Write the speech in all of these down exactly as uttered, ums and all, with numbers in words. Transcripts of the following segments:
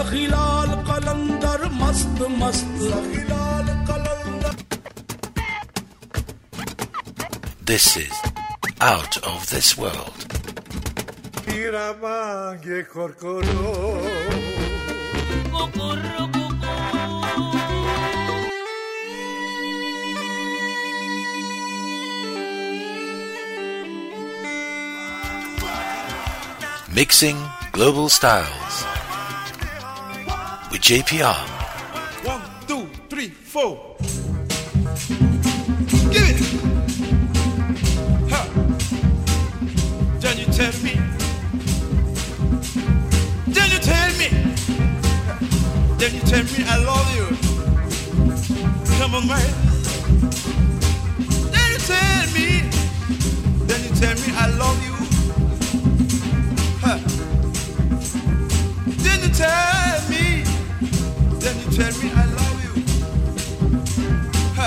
सखीलाल कलंदर मस्त मस्त सखीलाल कलंदर. This is Out of This World. Iramange korkoro Kokoro Mixing Global Styles with J P R. One, two, three, four. Give it. Ha. Then you tell me. Then you tell me. Then you tell me I love you. Come on, man. Then you tell me. Then you tell me I love you. Ha. Then you tell me. Then you tell me I love you. Ha.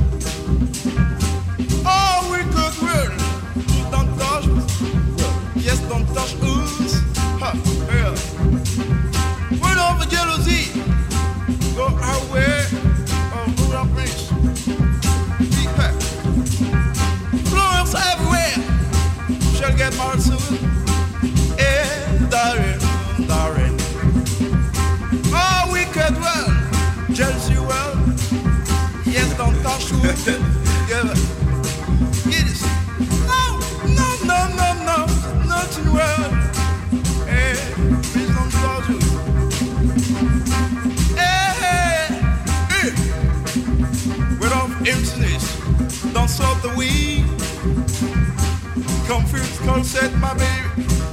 Oh, we could world. Don't touch us. Yes, don't touch us. Ha. Yeah. Word of jealousy. Go away. Oh, who are rich? Big pack. Flowers everywhere. Shall get married soon. Eh, darling, darling. Oh, wicked well, jealousy well. Yes, don't touch you. Give it. Get it. No, no, no, no, no, nothing well. Eh, please don't touch you. Eh, eh. Word of emptiness, don't sort the weed. Confused, consent, my baby.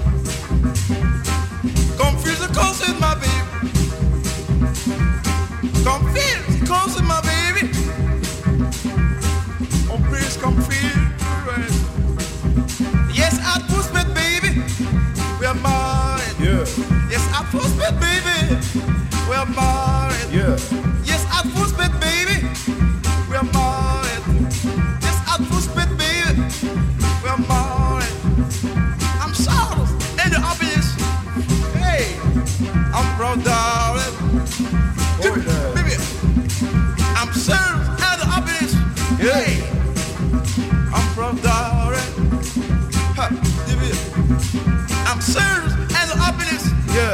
Confused, consent, my baby. Confused, consent, my baby. Oh, please confused. Yes, I pushed it, baby. We are married. Yeah. Yes, I pushed it, baby. We are married. Yeah. Yes, I pushed it, baby. We are married. Yes, I pushed it, baby. We are married. I'm sorry, and the obvious. Hey, I'm proud, darling. Oh, yeah. Baby, I'm sorry, and the obvious. Yeah. Hey, I'm proud, darling. Ha, baby, I'm sorry, and the obvious. Yeah.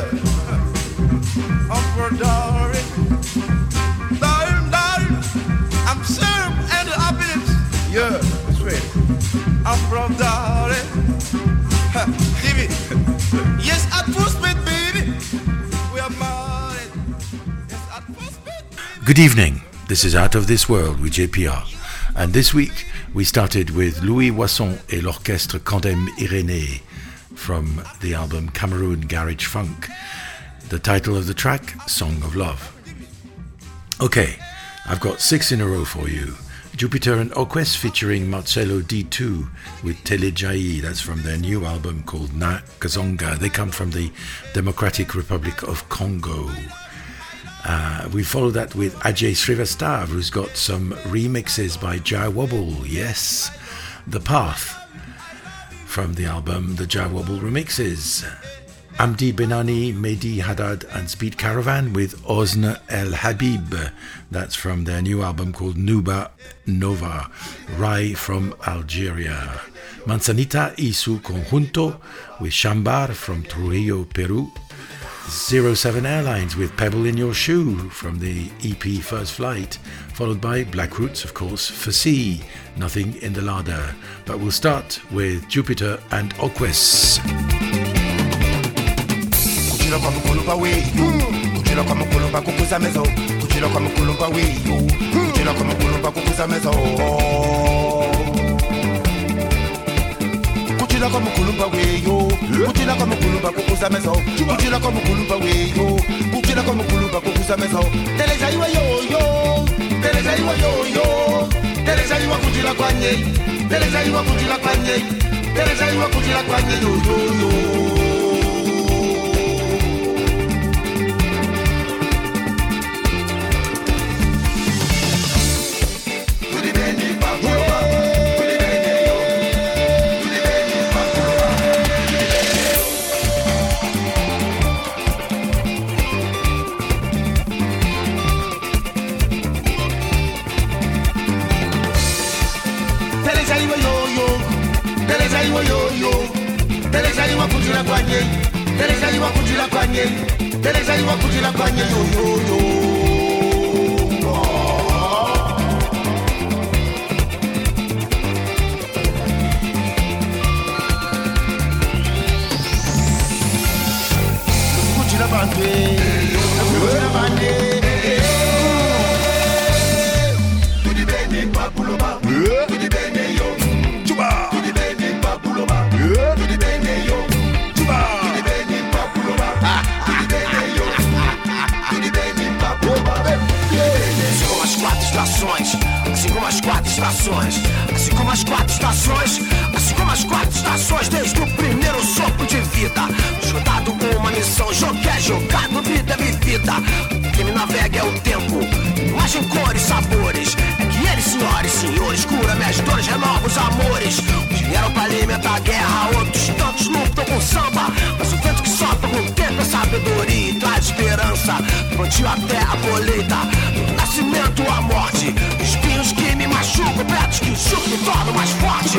I'm proud, darling. Darling, darling, I'm sorry, and the obvious. Yeah. That's right. I'm from darling. Ha, give it. Yes, at first bit, baby. We are married. Yes, at first bit, baby. Good evening. This is Out of This World with J P R. And this week we started with Louis Wasson et l'orchestre Candem Irénée from the album Cameroon Garage Funk. The title of the track, Song of Love. Okay, I've got six in a row for you. Jupiter and Oquest featuring Marcelo D two with Telejayi. That's from their new album called Na Kazonga. They come from the Democratic Republic of Congo. Uh, we follow that with Ajay Srivastav, who's got some remixes by Jai Wobble. Yes, The Path from the album The Jai Wobble Remixes. Amdi Benani, Mehdi Haddad and Speed Caravan with Ozna El Habib. That's from their new album called Nuba Nova. Rai from Algeria. Manzanita y su Conjunto with Shambar from Trujillo, Peru. Zero Seven Airlines with Pebble in Your Shoe from the E P First Flight, followed by Black Roots, of course, Fasi, Nothing in the Larder. But we'll start with Jupiter and Oquest. Kuchila kwa mkulumba weyo, kuchila kwa mkulumba kukuza mezo, kuchila kwa mkulumba weyo, kuchila kwa mkulumba kukuza mezo. Kuchila kwa mkulumba weyo, kuchila kwa mkulumba kukuza mezo, kuchila kwa mkulumba weyo, kuchila kwa mkulumba kukuza mezo. Teleja iwa yo yo, teleja iwa yo yo, teleja iwa kuchila kwa nye, teleja iwa kuchila kwa nye, teleja iwa kuchila kwa nye yo yo yo. wakujira kwanye Teleja wakujira kwanye Teleja wakujira kwanye yo yo yo Kujira bande Kujira bande Tudi bene papuloba Tudi bene yo Chuba Tudi bene papuloba Tudi bene yo Chuba Tudi bene papuloba Tudi bene yo Tudi bene papuloba Assim como as quatro estações Assim como as quatro estações Assim como as quatro estações Assim como as quatro estações Desde o primeiro sopro de vida Jogado uma missão Jogo é jogado, vida é vivida Quem me navega é o tempo Imagem, cores, sabores É que ele, senhoras e senhores Cura minhas dores, renova os amores Uns vieram pra alimentar a guerra Outros tantos lutam com samba Mas o vento que sopra com o tempo é sabedoria E traz esperança Do plantio até a colheita Do nascimento à morte Espinhos que me machucam Pretos que chutam e tornam mais forte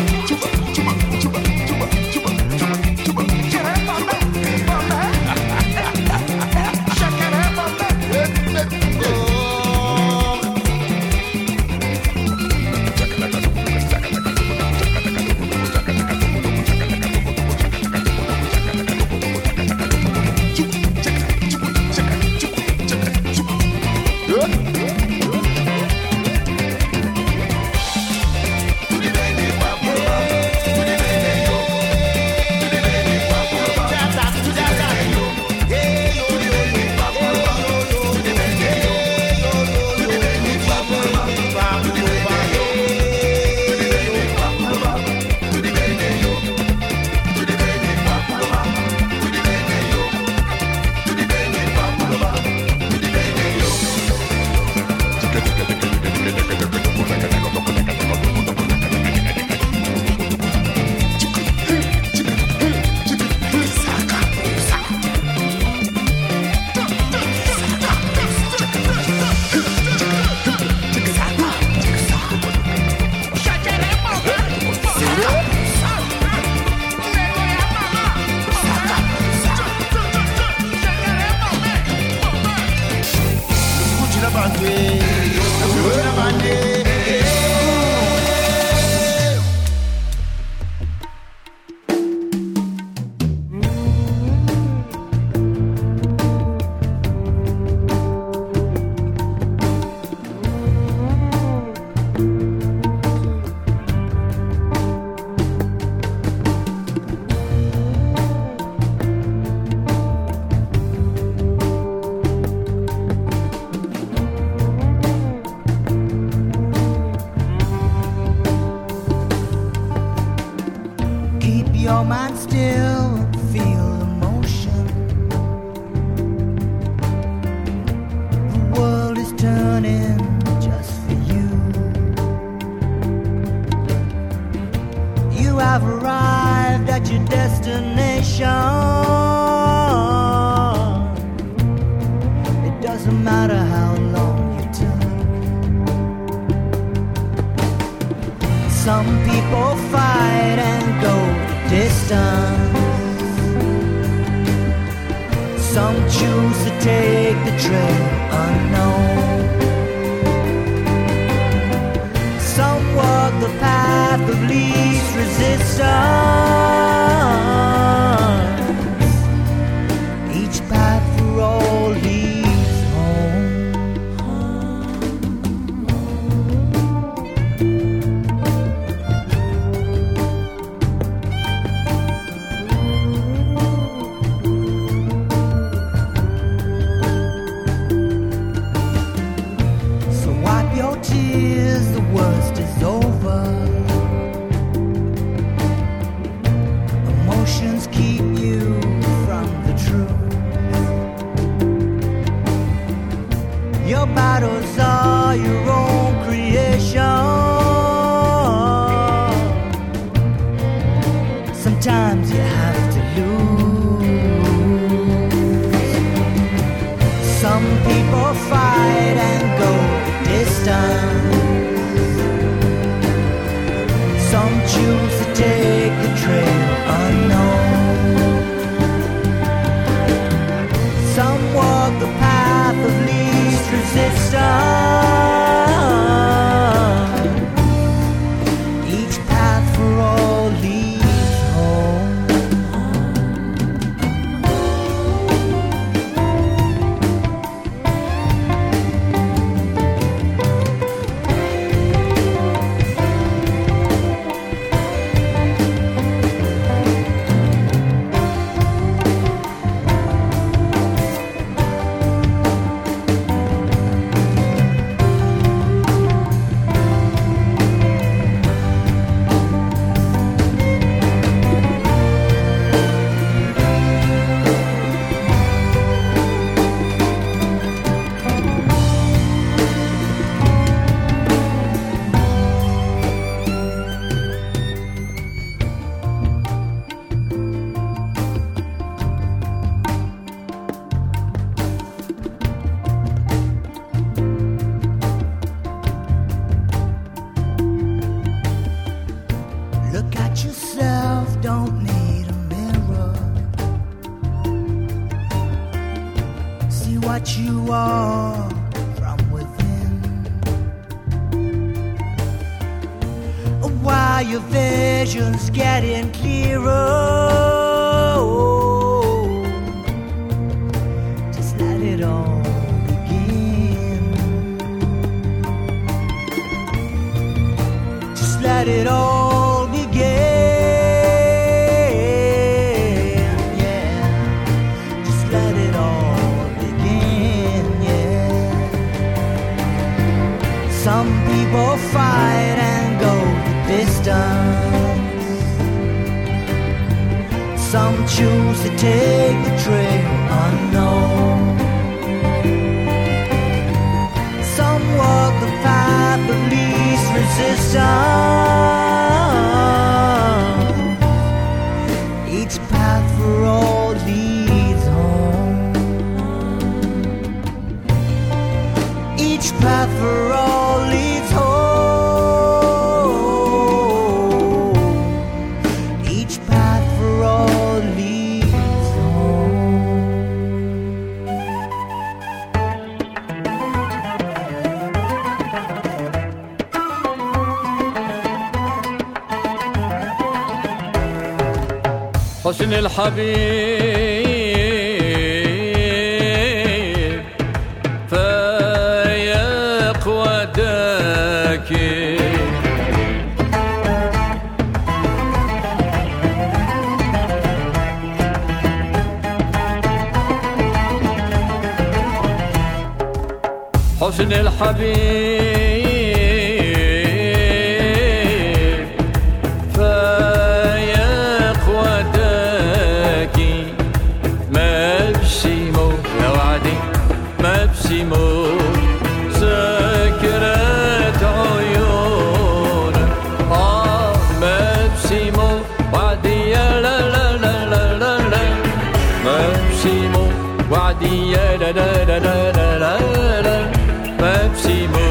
your mind still feel emotion. The world is turning just for you. You have arrived at your destination. It doesn't matter how long you took. Some people fight and go distance. Some choose to take the trail unknown. Some walk the path of least resistance. Each path for all leads home. Tears, the worst is over. Emotions keep you from the truth. Your battles are your own creation. Sometimes you have to lose. Some people fight and go distance. Some choose to take the trail unknown. Are your visions getting clearer? Just let it all begin. Just let it all begin. Yeah, just let it all begin. Yeah. Some people fight and go the distance. Some choose to take the trail unknown. Some walk the path of least resistance. Each path for all leads home. Each path for all leads home. حسن الحبيب فايق وداكي حسن الحبيب فايق وداكي مبسمو يا وعدي مبسمو سكرت عيونك آه مبسمو وعدي يا لا لا لا لا لا لا مبسمو وعدي يا لا لا لا لا لا لا مبسمو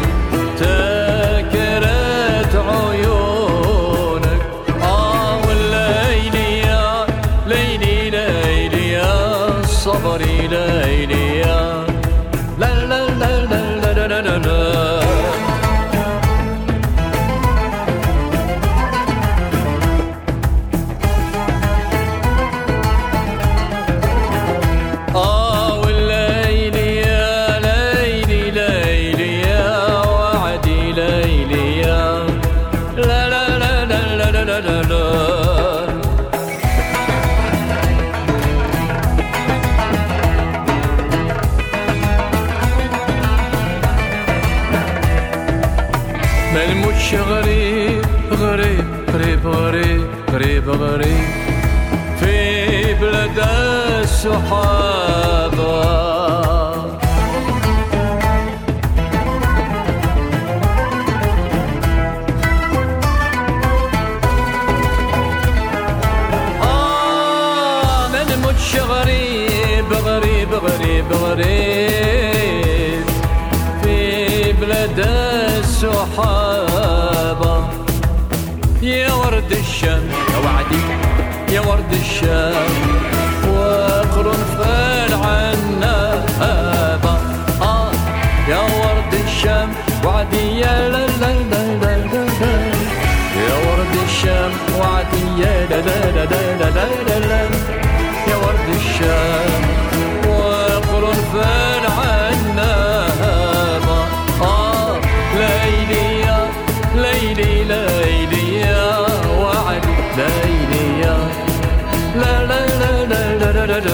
تكرت عيونك آه والليلي يا ليلي ليلي يا صبري ليلي يا لا لا لا لا لا لا لا لا ملموش غريب غريب غريب غريب غريب غريب في بلاد السحابة آه ملموش غريب غريب غريب غريب في بلاد السحابة يا ورد الشام يا وعدي يا ورد الشام وقرنفل عنابة آه يا ورد الشام وعدي يا لا لا لا لا لا يا ورد الشام وعدي يا لا لا لا لا لا لا لا يا ورد الشام وقرنفل عنابة آه ليلي يا ليلي ليلي يا وعدي ليلي يا لا لا لا لا لا لا لا لا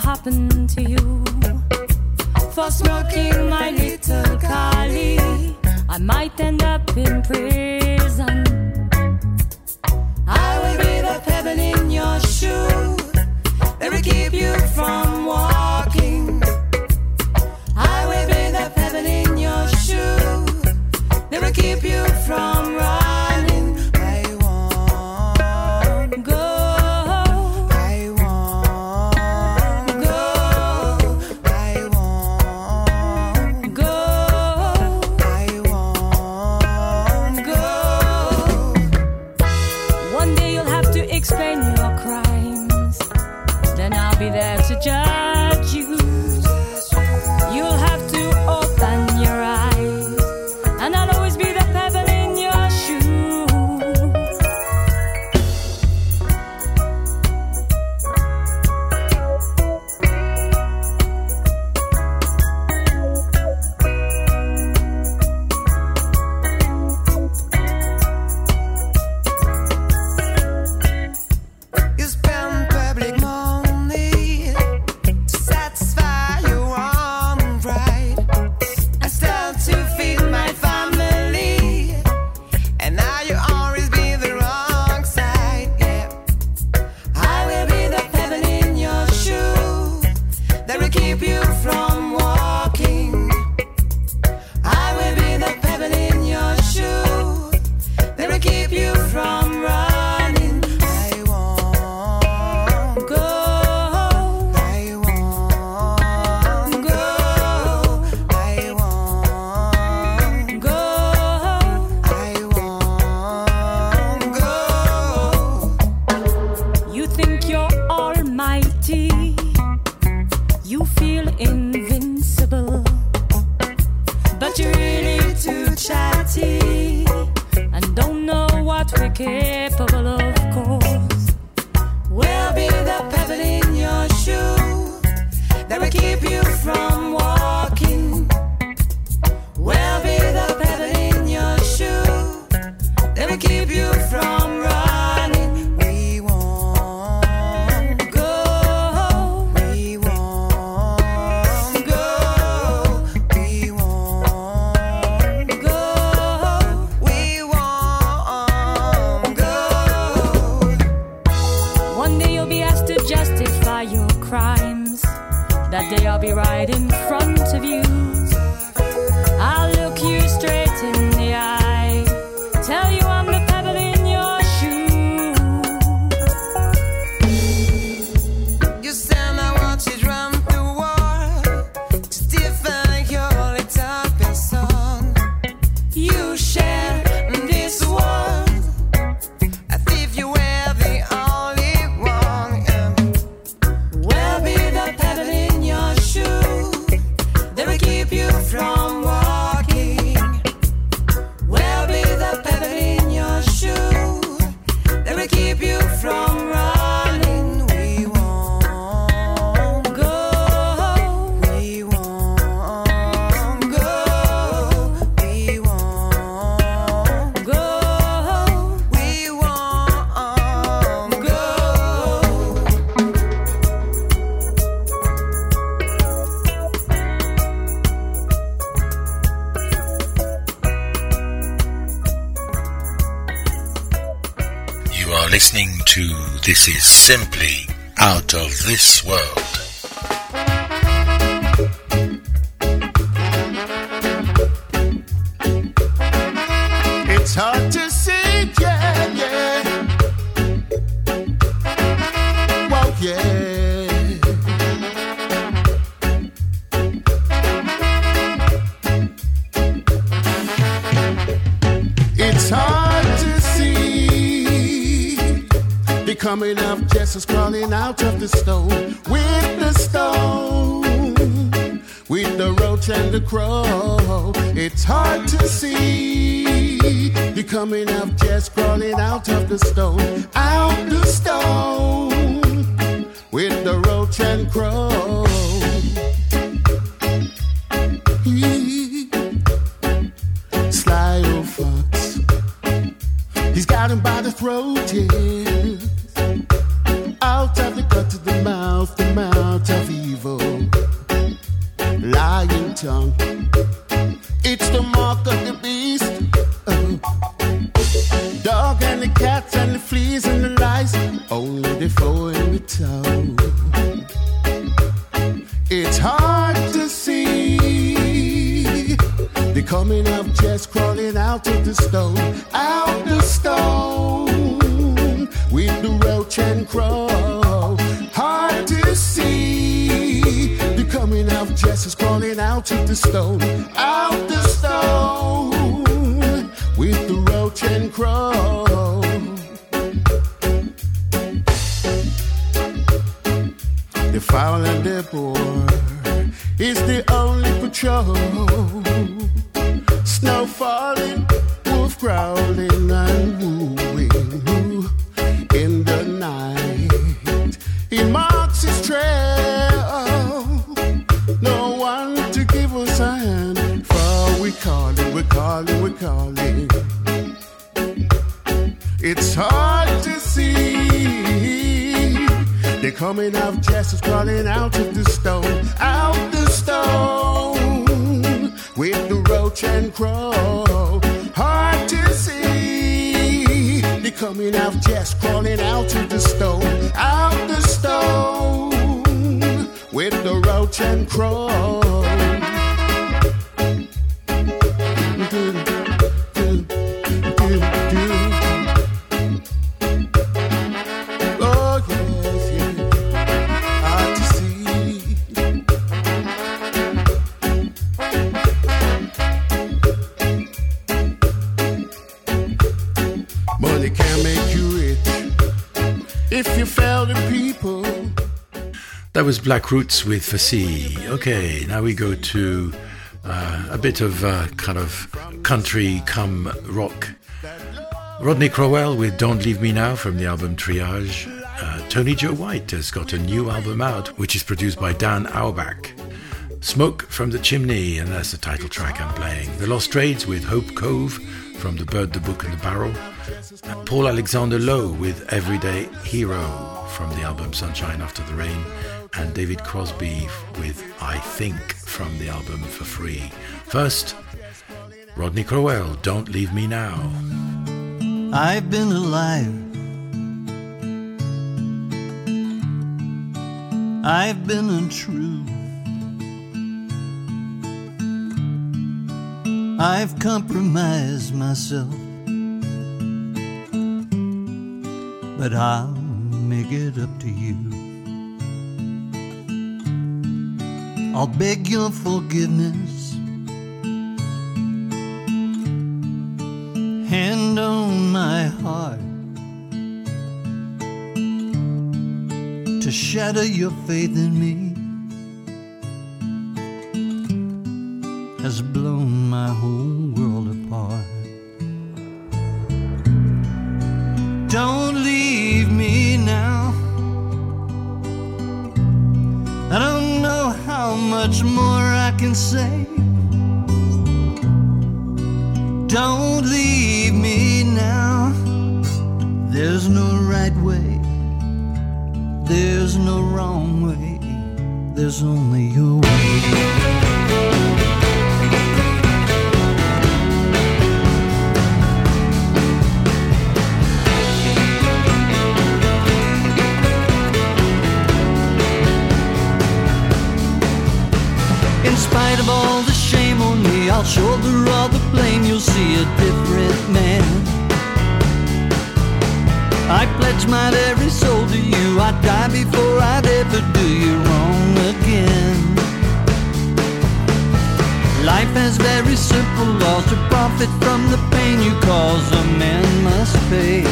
happen to you for smoking my little Kali. I might end up in prison. I will be the pebble in your shoe that will keep you from walking. I will be the pebble in your shoe that will keep you from running. I won't go. I won't go. I won't go. I won't go. One day you'll have to explain your crimes. Then I'll be there to judge you. You'll have to open your eyes, and I'll always be the pebble in your shoe. You spend public money to satisfy your own pride. I start to feed my family, and now you always be the wrong side. Yeah, I will be the pebble in your shoe that will keep you from walking. I will be the pebble in your shoe that will keep you from running. I won't go. I won't go. I won't go. I won't go. You think you're almighty, you feel invincible, but you're really too chatty and don't know what we're capable of, course. We'll be the pebble in your shoe that will keep you from walking. We'll be the pebble in your shoe that will keep you from running. We won't go. We won't go. We won't go. We won't go. One day you'll be asked to justify your crimes. That day I'll be right in front of you. I'll look you straight in the eye, tell you I'm the pebble in your shoe. You said I want you to run the war to defend your little person. You share this world as if you were the only one. Yeah. We'll be the pebble in your shoe that will keep you from walking. We'll be the pebble in your shoe that will keep you from running. We won't go. We won't go. We won't go. We won't go. You are listening to This Is Simply Out of This World. It's hard to see, yeah, yeah. Whoa, yeah. It's hard to see the coming of Jesus crawling out of the stone with the stone, with the roach and the crow. It's hard to see the coming of Jesus crawling out of the stone, out the stone, with the roach and crow. Sly old fox, he's got him by the throat, yeah. Out of the gut to the mouth, the mouth of the before in the town. It's hard to see the coming of jazz crawling out of the stone, out the stone with the roach and crow. Hard to see the coming of jazz is crawling out of the stone, out the stone with the roach and crow. The foul and the boar is the only patrol. Snow falling, wolf growling and wooing in the night. He marks his trail. No one to give us a hand, for we calling, we're calling, we're calling. It's hard to see the coming of jazz is crawling out of the stone, out the stone with the roach and crow. Hard to see the coming of jazz crawling out of the stone, out the stone with the roach and crow. Do, do, do, do. Oh yes, yes. Hard to see. Money can't make you rich if you fail the people. That was Black Roots with Fassi. Okay, now we go to uh, a bit of uh, kind of country come rock. Rodney Crowell with Don't Leave Me Now from the album Triage. Uh, Tony Joe White has got a new album out, which is produced by Dan Auerbach. Smoke from the Chimney, and that's the title track I'm playing. The Lost Trades with Hope Cove from The Bird, the Book and the Barrel. And Paul Alexander Lowe with Everyday Hero from the album Sunshine After the Rain. And David Crosby with I Think from the album For Free. First, Rodney Crowell, Don't Leave Me Now. I've been alive, I've been untrue, I've compromised myself, but I'll make it up to you. I'll beg your forgiveness, hand on my heart, to shatter your faith in me has blown my whole world apart. Don't leave me now, I don't know how much more I can say. Don't leave me now, there's no right way, there's no wrong way, there's only your way. In spite of all the shame on me, I'll shoulder all the blame, you'll see a different man. I pledge my very soul to you, I'd die before I'd ever do you wrong again. Life has very simple laws to profit from the pain you cause, a man must pay.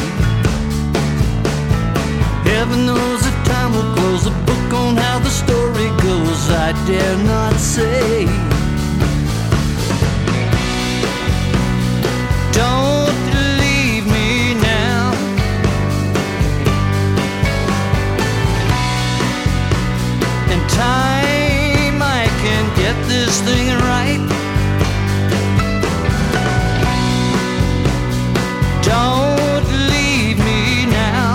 Heaven knows that time will close the book on how the story goes, I dare not say. Don't leave me now, in time I can get this thing right. Don't leave me now,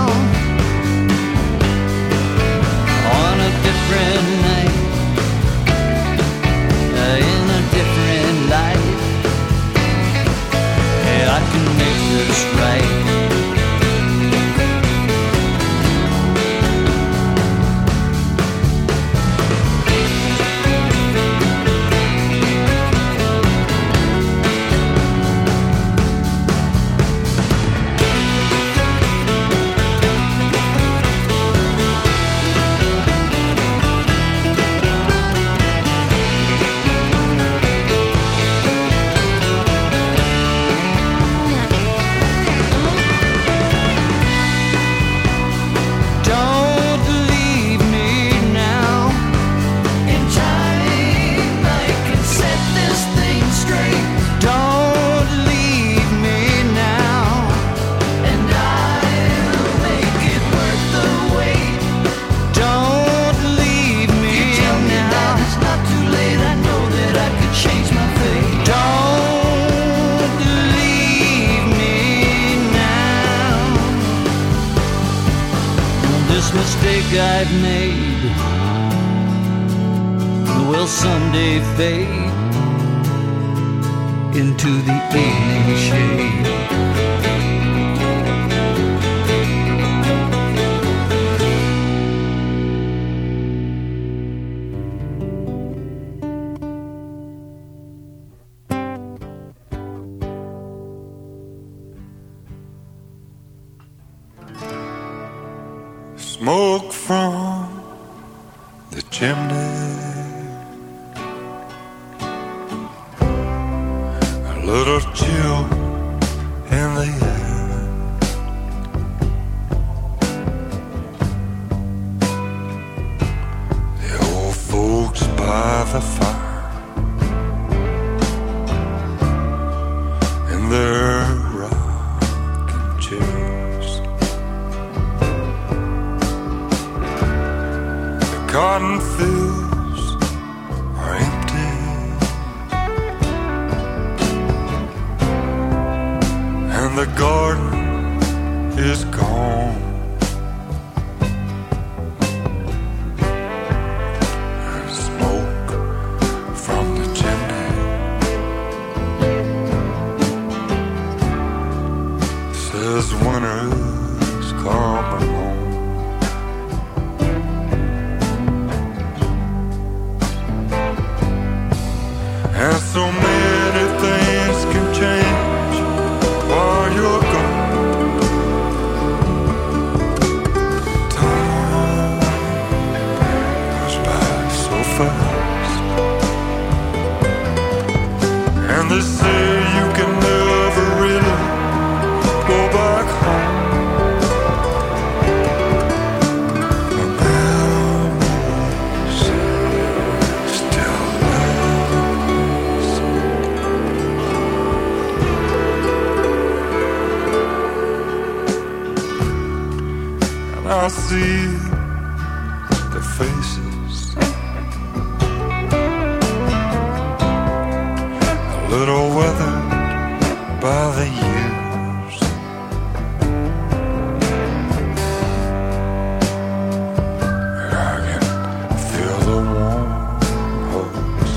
on a different night, uh, in a different light, yeah, I can make this right. I've made will someday fade into the evening shade. Smoke from the chimney, a little chill in the air. The old folks by the fire in their rocking chairs. Cotton fields are empty, and the garden is gone. There's smoke from the chimney, says winter's coming home. And so many things can change while you're gone. Time goes by so fast, and they say you can never really go back home. I see the faces, a little weathered by the years. And I can feel the warm hugs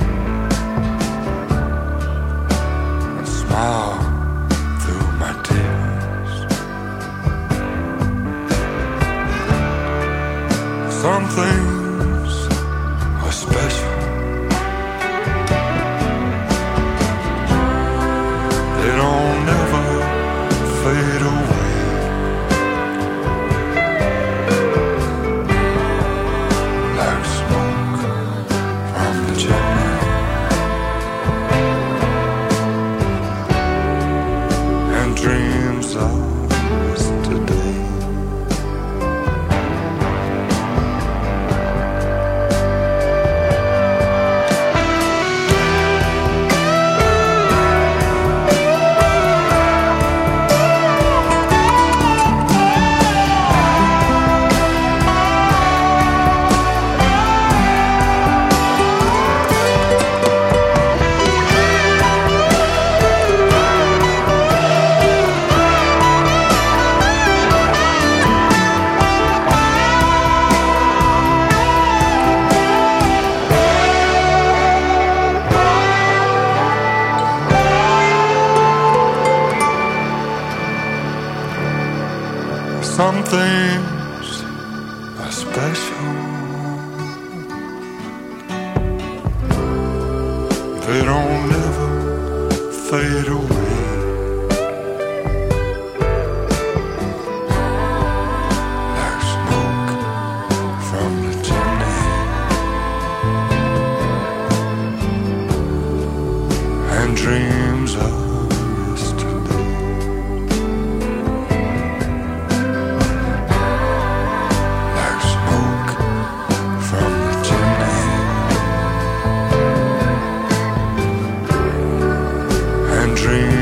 and smile through my tears. Some things are special. They don't ever fade away. Like smoke from the chimney, and dreams of yesterday. Some things are special. They don't ever fade away. Like smoke from the chimney, and dreams of yesterday. Like smoke from the chimney, and dreams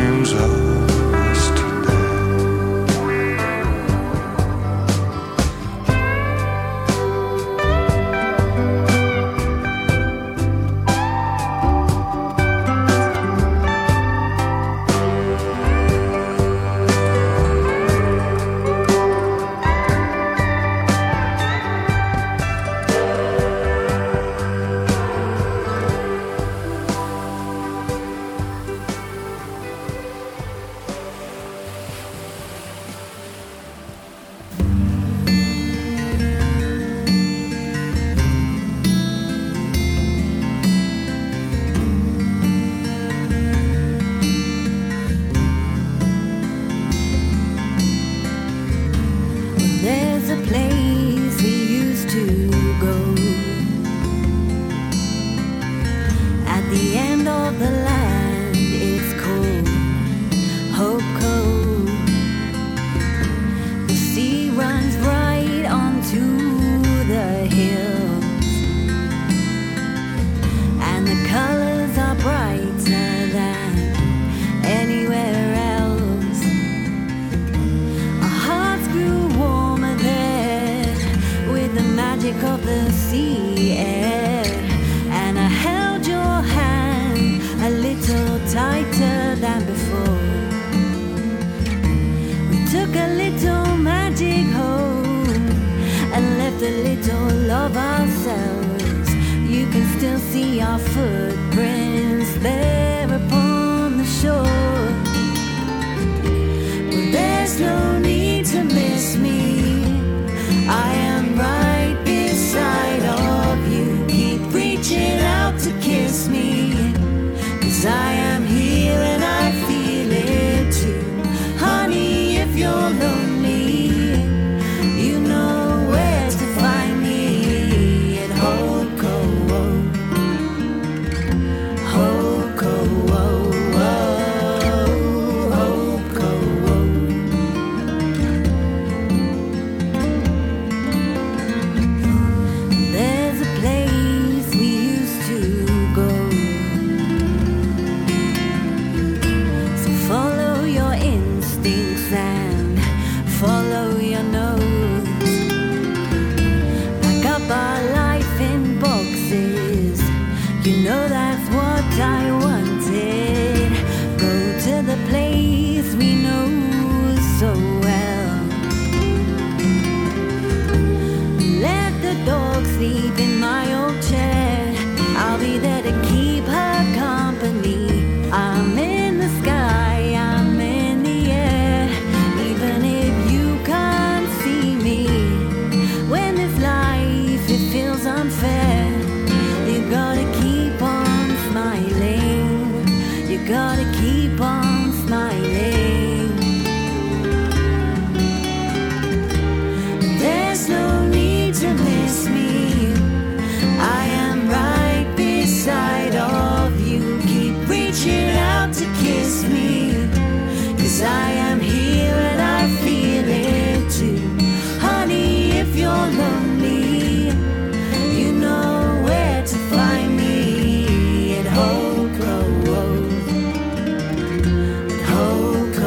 of ourselves. You can still see our footprints there upon the shore. Well, there's no need to miss me. I am right beside of you. Keep reaching out to kiss me, 'cause I am here and I feel it too. Honey, if you're lonely, you know where to find me at Hoko. Hoko, Hoko. There's a place we used to go. So follow your instincts and follow your nose. Pack up our life in boxes. You know that's what I wanted. Go to the place we know so well. Let the dog sleep in my old chair. I'll be there to keep her company. I'm in the sky, I'm in the air. Even if you can't see me, when this life it feels unfair, you gotta keep on smiling. You gotta keep on smiling. There's no need to miss me. I am right beside of you. Keep reaching out to kiss me, 'cause I am here and I feel it too. Honey, if you're lonely, you know where to find me at Hoko. At Hoko.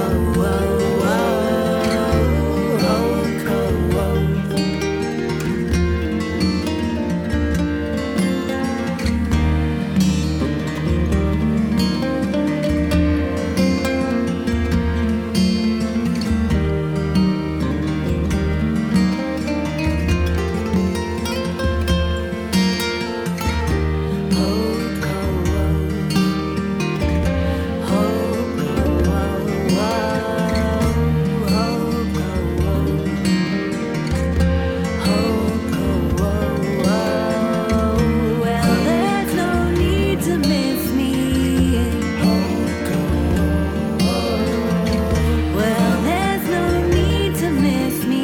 Well, there's no need to miss me. Well, there's no need to miss me.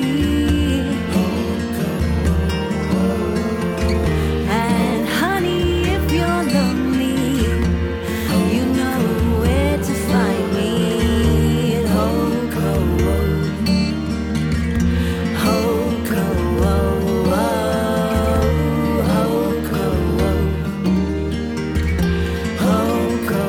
And honey, if you're lonely, you know where to find me at Hoko. Hoko. Hoko. Hoko.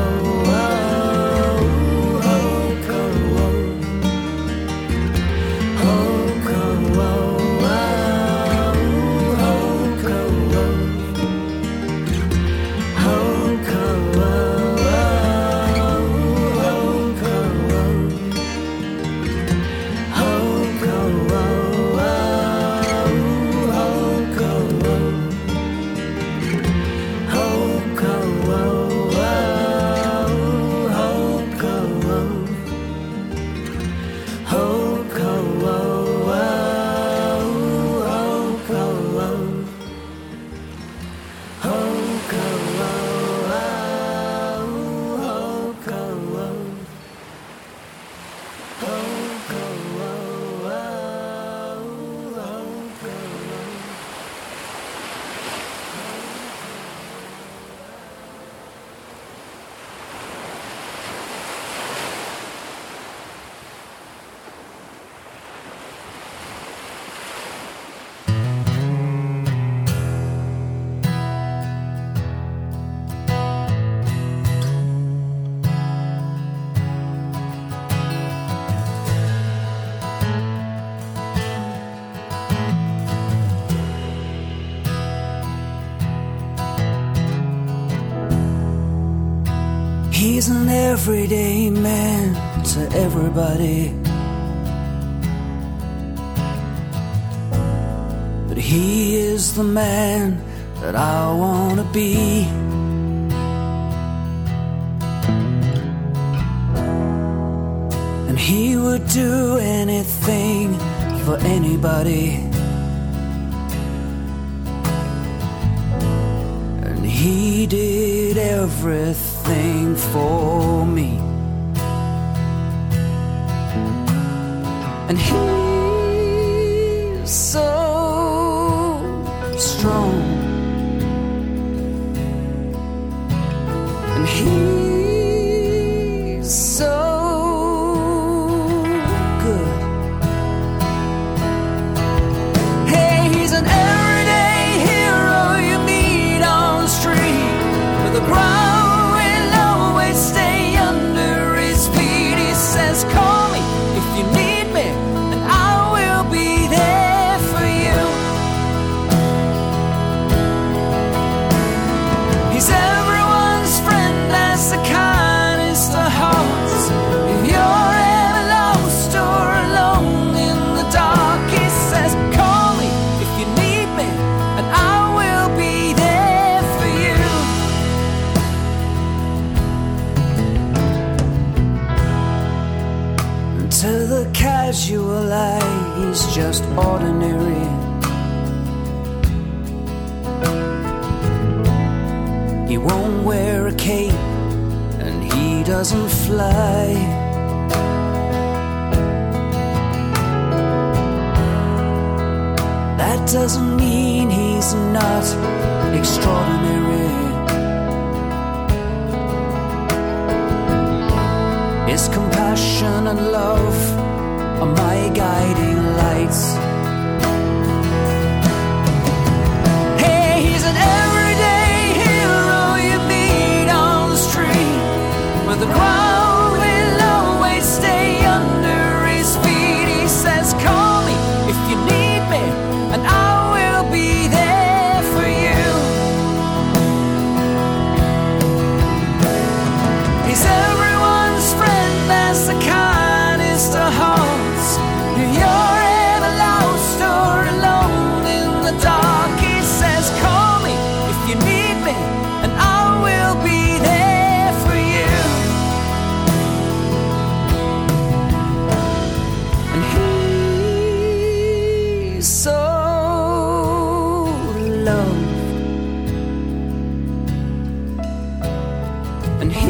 He's an everyday man to everybody, but he is the man that I wanna be. And he would do anything for anybody. And he did everything for me. And he's so strong. And he's so good. Hey, he's an everyday hero you meet on the street. With the ground will always stay under his feet. He says, call me if you need me, and I will be there for you. He's everyone's friend, that's the kindest of hearts. If you're ever lost or alone in the dark, he says, call me if you need me, and I will be there for you. And to the casual eye, he's just ordinary. He won't wear a cape, and he doesn't fly. That doesn't mean he's not extraordinary. His compassion and love are my guiding lights. Hey, he's an everyday hero you meet on the street. Where the ground will always stay under his feet. He says, call me if you need me, and I will be there for you. He's everyone's friend, that's the kindest of hearts. If you're ever lost or alone in the dark, he says, call me if you need me, and I will be there for you. And he's so loved. And he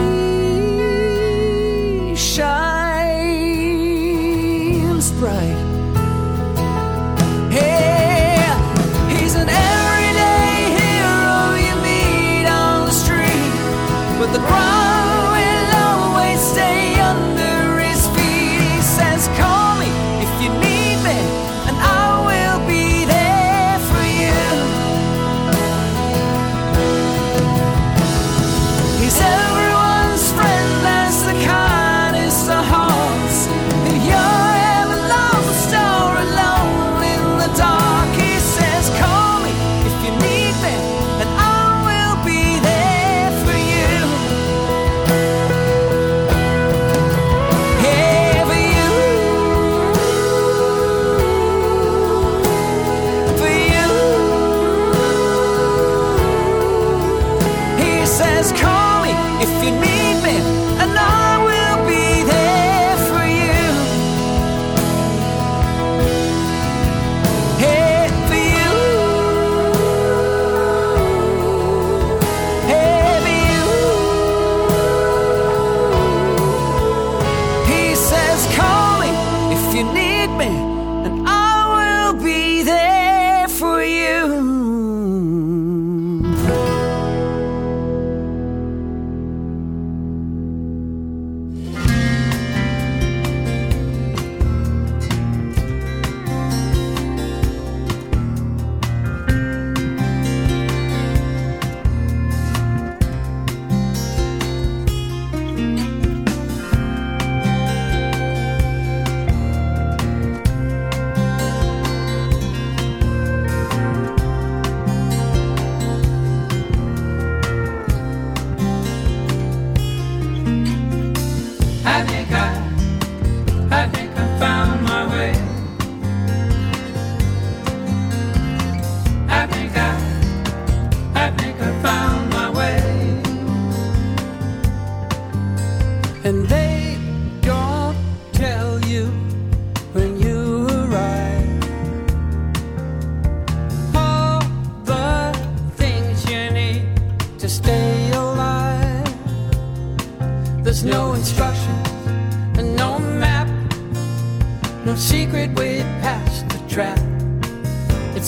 shines bright. Hey, he's an everyday hero you meet on the street. With the ground will always stay under his feet. He says, call me if you need me, and I will be there for you. He's everyone's friend, that's the kindest of hearts. If you're ever lost or alone in the dark, he says, call me if you need me, and I will be there for you. Hey, for you. For you. He says, call me if you need me, and I will be there for you. Hey, for you. Hey, for you. He says, call me if you need me, and I will be there for you.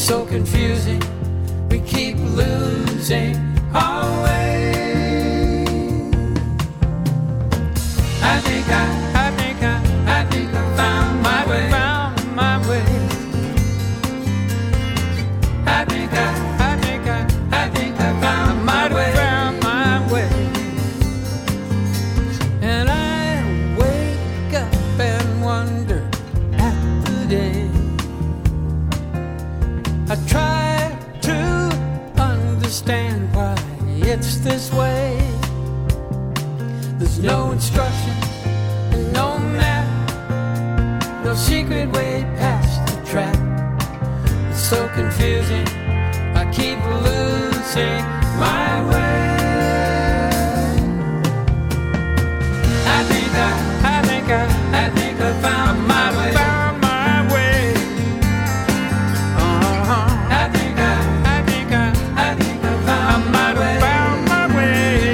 so confusing. We keep losing our way. I think I, I think I, I think I found my way. Found my way. I think I, I think I, I think I found my way. Found my way. And I wake up and wonder at the day. I try to understand why it's this way. There's no instruction and no map, no secret way past the trap. It's so confusing, I keep losing my way. I think I, I think I, I think I found my way. Found my way. Uh-huh. I think I, I think I, I think I found my way. Found my way.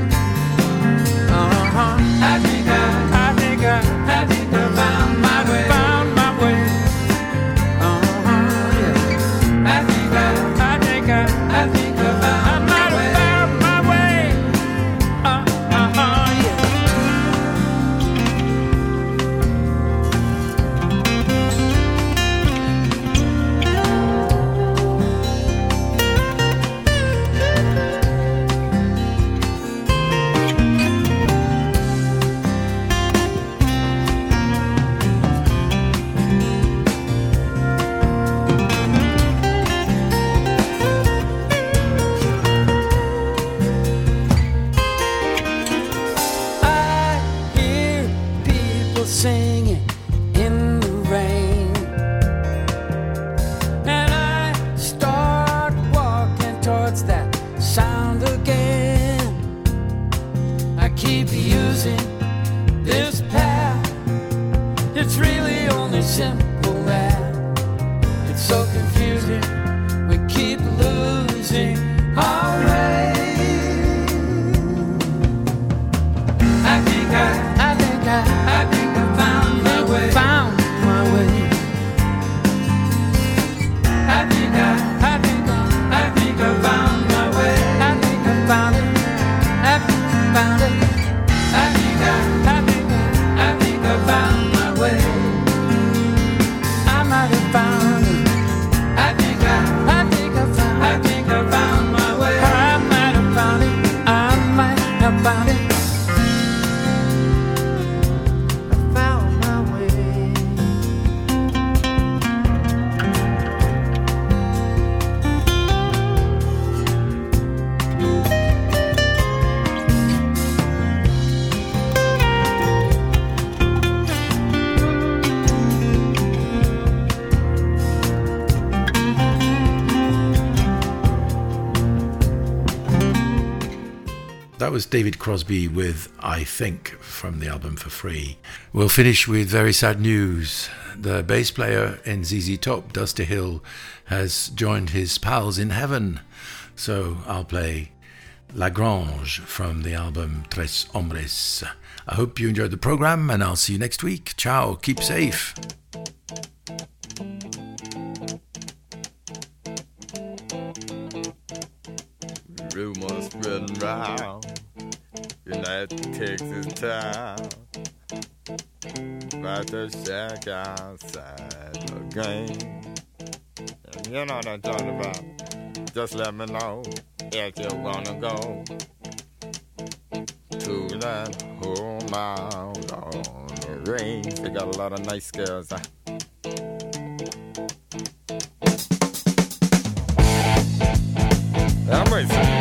Uh-huh. I think I, I think I, I think I found my way. Found my way. Uh-huh. Yeah. I think I, I think I, I think I found my way. Found my way. Uh-huh. Yeah. I hear people singing in the rain, and I start walking towards that sound again. I keep using this path, it's really only simple math. It's so confusing, we keep losing our way. I think I, I think I, I think I found my way. Found my way. I think I, I think I, I think I found my way. I think I found it. I found it. I think I, I think I, I think I found my way. I might have found it. I think I, I think I found. I think I found my way. I might have found it. I might have found it. Found my way. That was David Crosby with I Think from the album For Free. We'll finish with very sad news. The bass player in Z Z Top, Dusty Hill, has joined his pals in heaven. So I'll play La Grange from the album Tres Hombres. I hope you enjoyed the program, and I'll see you next week. Ciao, keep safe. Rumors spreading round United Texas town about the shack outside the game. And you know what I'm talking about. Just let me know if you wanna go to that whole mile on the range. They got a lot of nice girls. Huh? I'm racing.